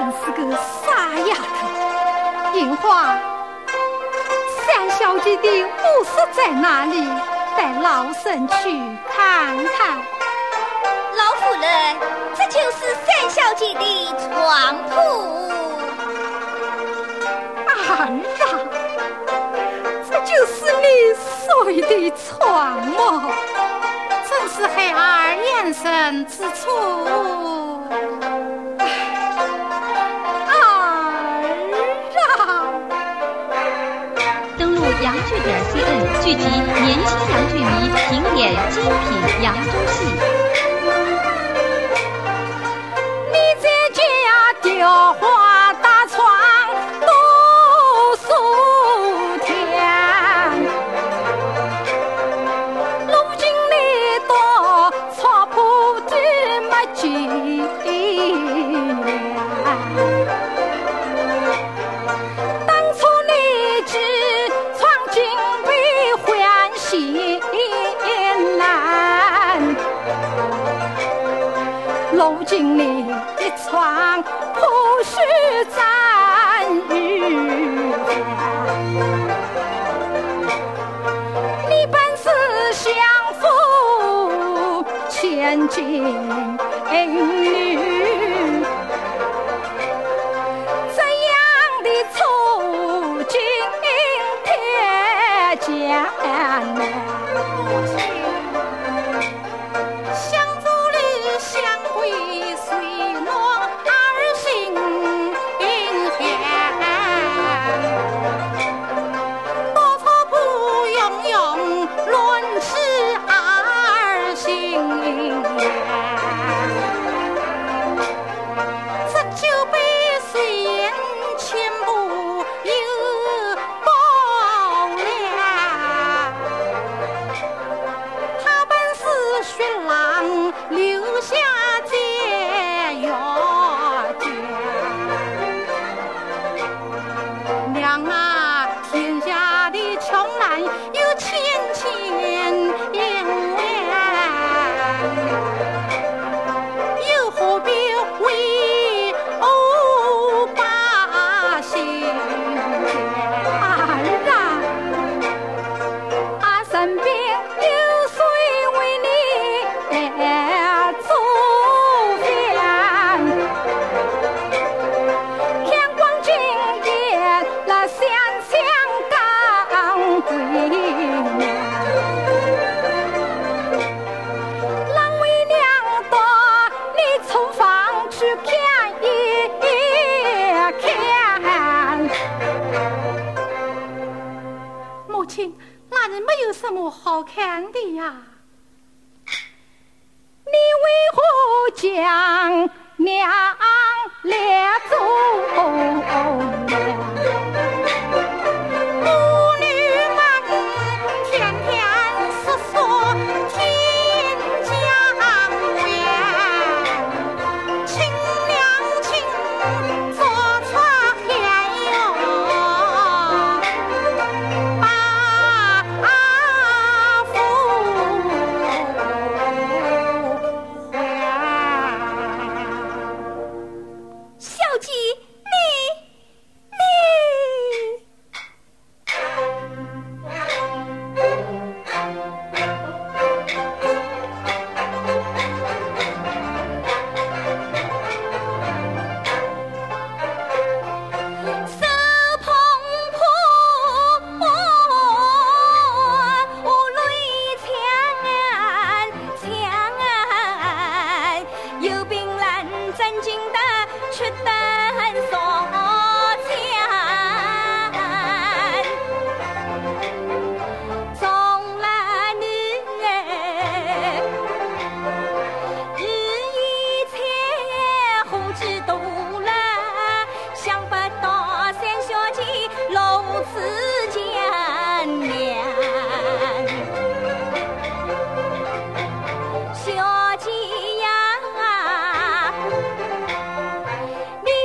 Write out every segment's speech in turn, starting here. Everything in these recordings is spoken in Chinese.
真是个傻丫头。银花，三小姐的卧室在哪里？带老身去看看。 老夫人，这就是三小姐的床铺。 儿啊，这就是你睡的床吗？真是黑儿眼神之处。 登录洋剧.cn， 聚集年轻洋剧迷，评演精品扬州戏。 你在家雕花大床读书天，如今你到床铺的没几年。如今你的床铺是沾雨你本是相夫千金女，这样的处境太艰难。什么好看的呀？你为何将娘来做小姐呀，你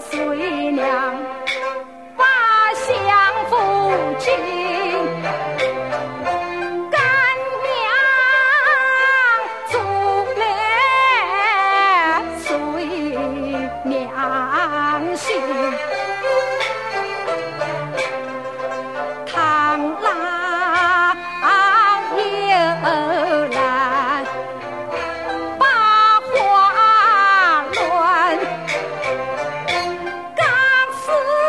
随娘把相夫亲，干娘做来随娘心，螳螂又来把花乱，刚死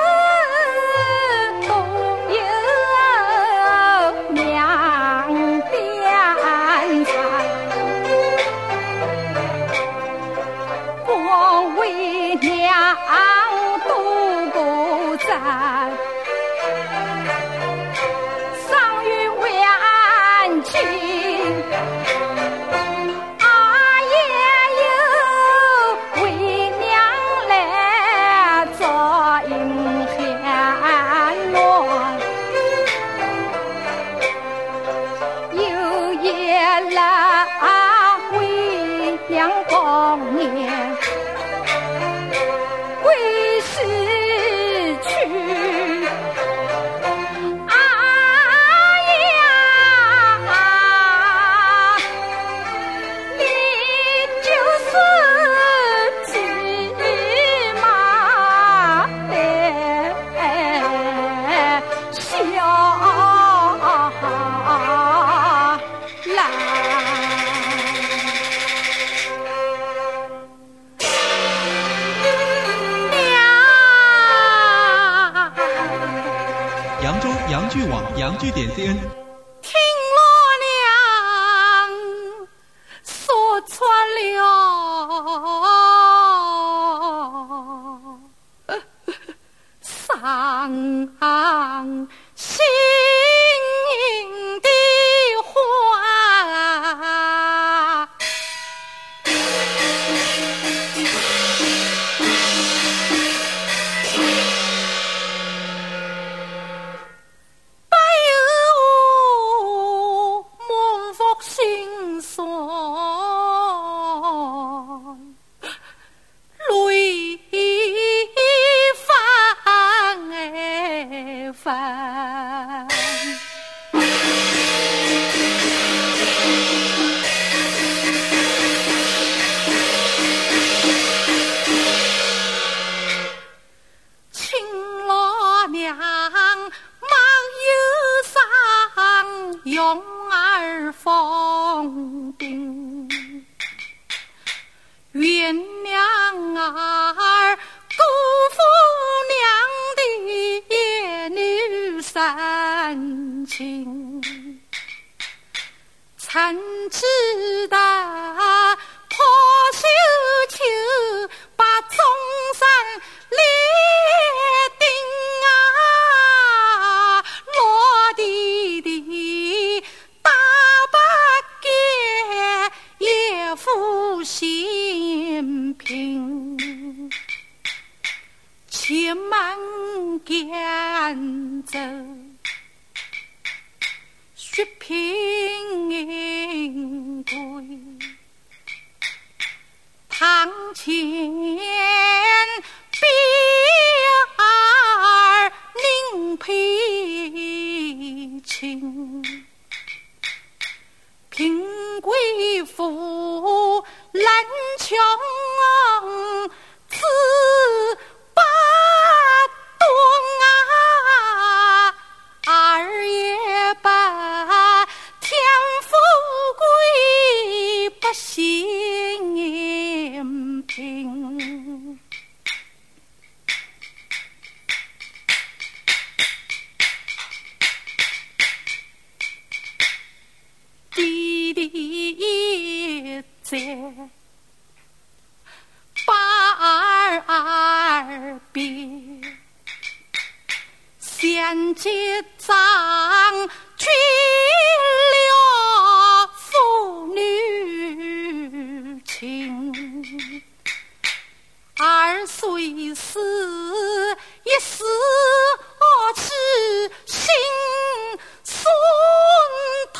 都有娘点菜，我为娘渡过灾，上与为安亲，阿爷又为娘来做迎寒暖，有爷来为娘帮年，归时去。啊呀，你就是骑马来小来。 扬州洋剧网洋剧点 CN。 听我娘说穿了伤心的话，不由满腹心酸，泪泛亲老娘忙忧伤，用儿放病，原谅儿辜负娘的儿女三情，参知道破绣球把中山列定啊，落地的大把给也负心平，且慢赶走血拼归，堂前别儿宁配亲，平贵妇难穷自把东啊，儿也把天富贵不心平，弟弟在把儿别，先结账去了父女情，儿虽死也死是心酸痛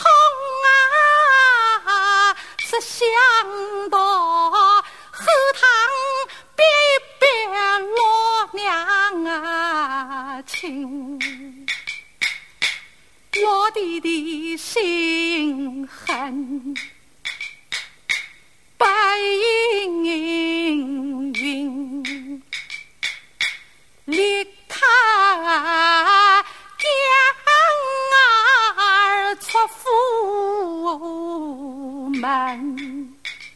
啊，只想到后堂别落情，我的心恨，白云云，离他江儿出府门，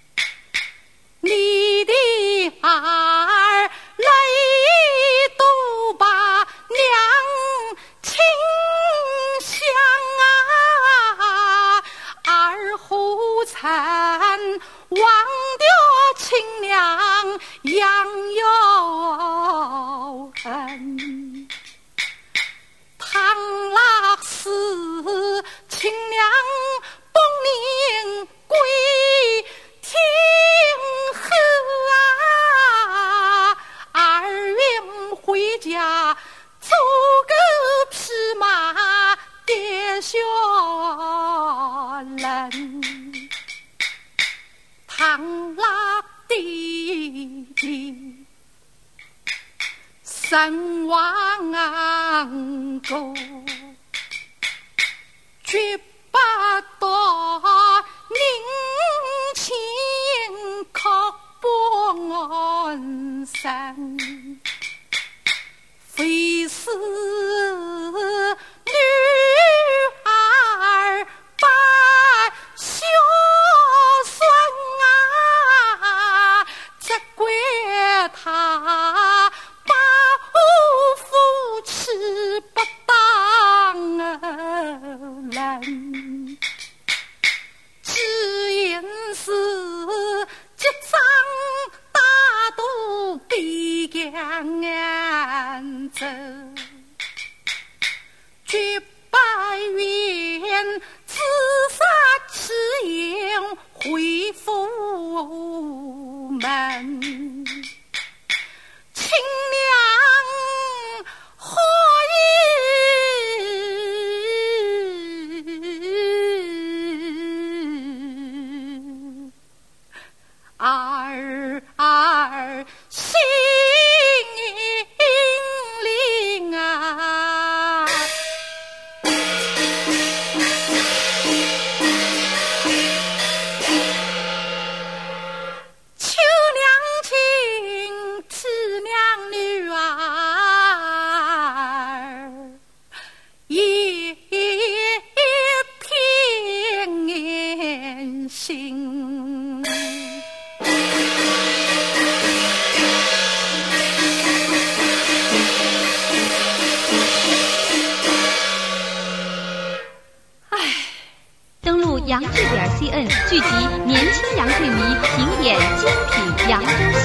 你的儿泪都把娘亲乡啊，二胡残忘掉亲娘养有恩，唐拉死亲娘帮您归天后啊，二云回家做个匹马爹小人，唐拉弟弟身亡故，绝不到宁亲刻本身，非是女儿把孝顺啊，责怪他把夫妻不当人，只因是这张大肚比强眼走，绝不愿自杀起言回府门，亲娘何以儿心灵啊，求娘亲替娘女儿一片心， 登录杨剧.cn， 聚集年轻杨剧迷，评点精品扬州戏。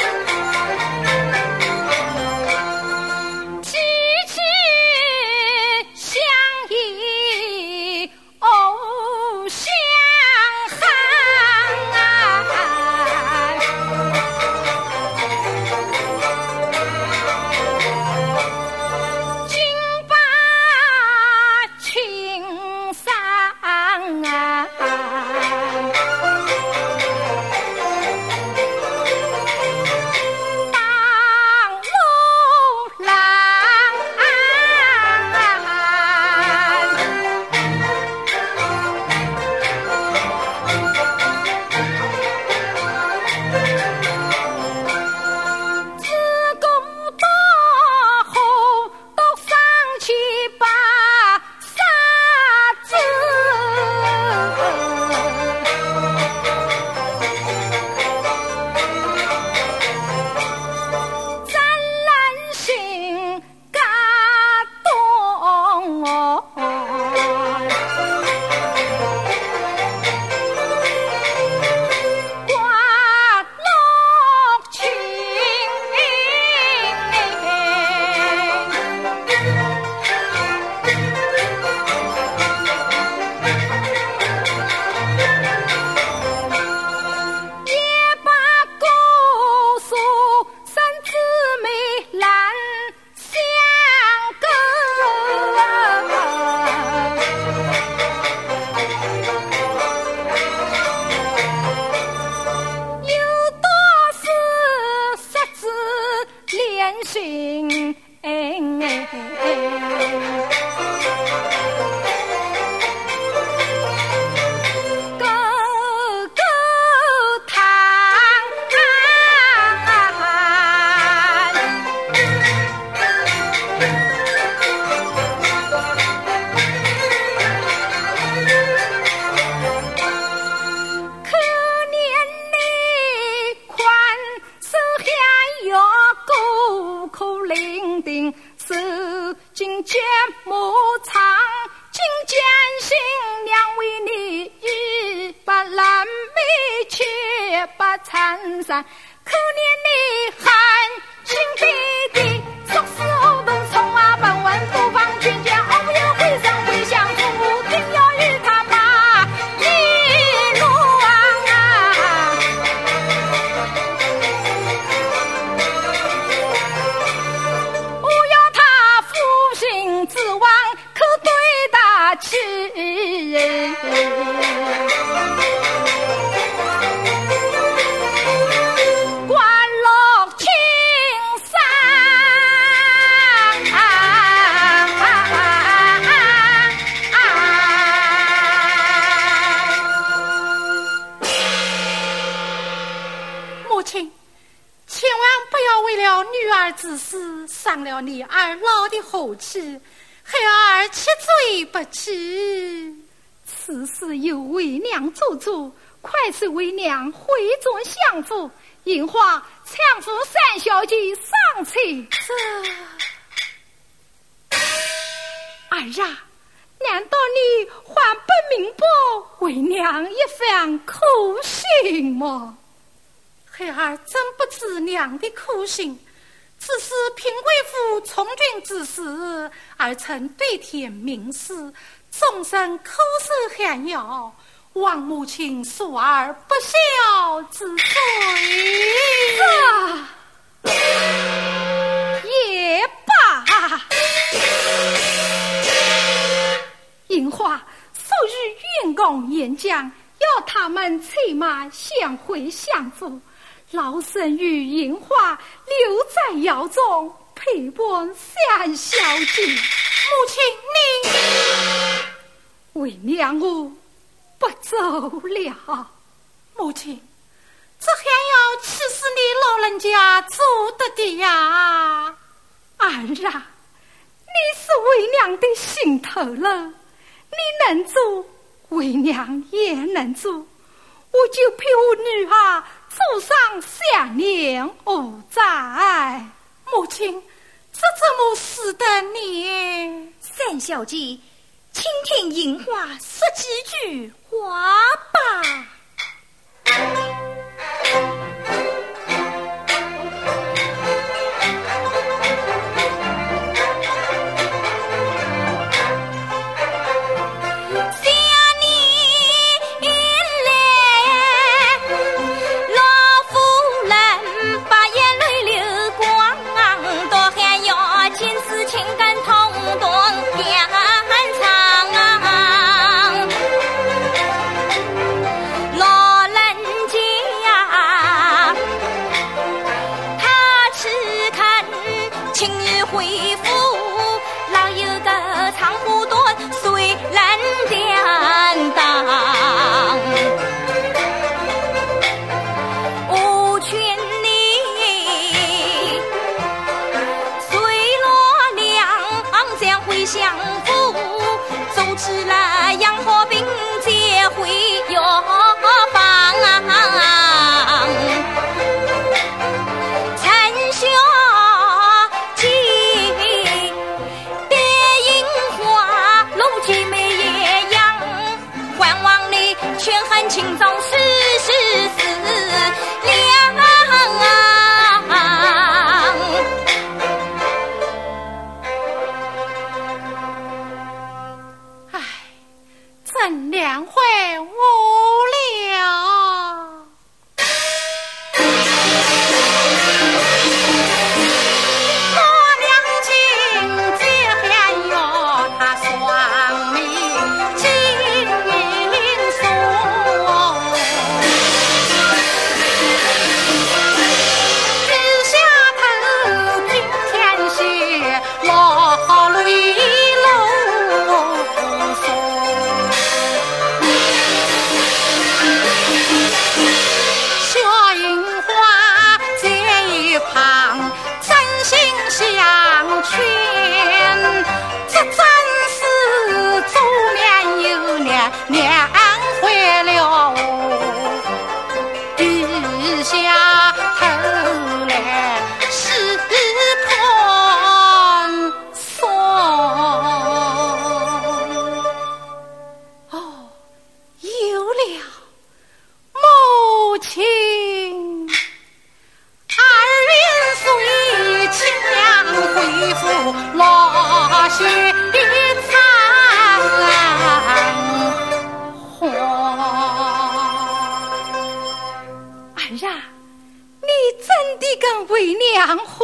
积极相依，偶相恨啊，金把青山啊，当路郎自古大河都上去把沙子，咱人心感动哦，挂落情。也把姑苏三姊妹兰相隔，有多是十指连心伤了你二老的和气，孩儿七罪不起。此事有为娘做主，快去为娘回转相府，引话搀扶三小姐上车。儿啊，难道你还不明白为娘一番苦心吗？孩儿真不知娘的苦心。此是平贵府从军之事，儿曾对天明誓，终身口是寒窑，望母亲恕儿不孝之罪。也罢，樱花素日运功演讲，要他们催马相会相府。老身与银花留在窑中陪伴三小姐。母亲你为娘我不走了。母亲，这还要岂是你老人家做得的呀？儿啊，你是为娘的心头了，你能做，为娘也能做。我就陪我女儿走上3年无灾。母亲，这怎么使得你？ 三小姐，请听银花说几句话吧。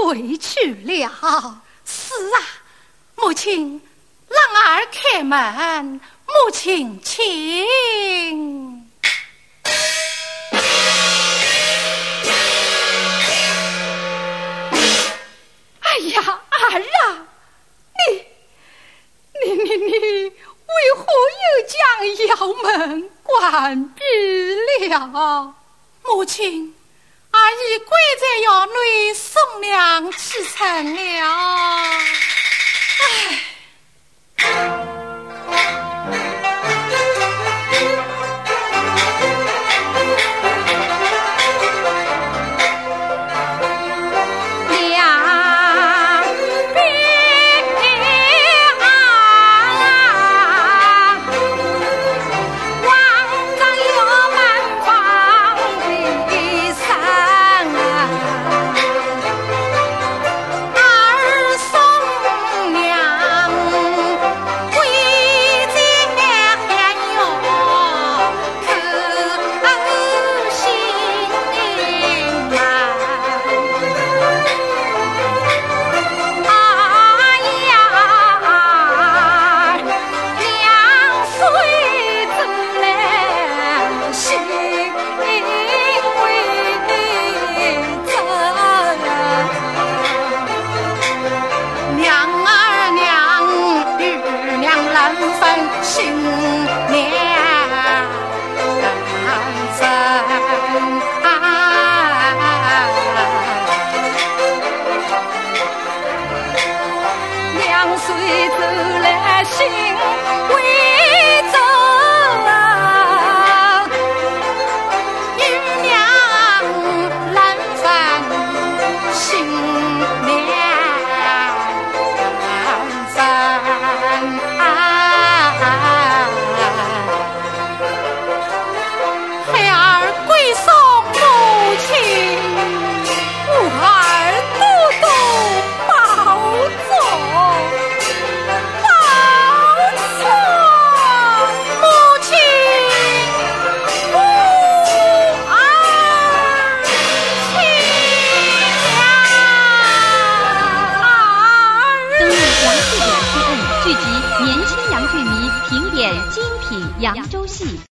回去了。是啊，母亲，让儿开门，母亲请。哎呀，儿啊，你为何又将窑门关闭了？母亲，儿已跪在窑内送娘启程了。唉。 聚集年轻洋剧迷评点精品扬州戏。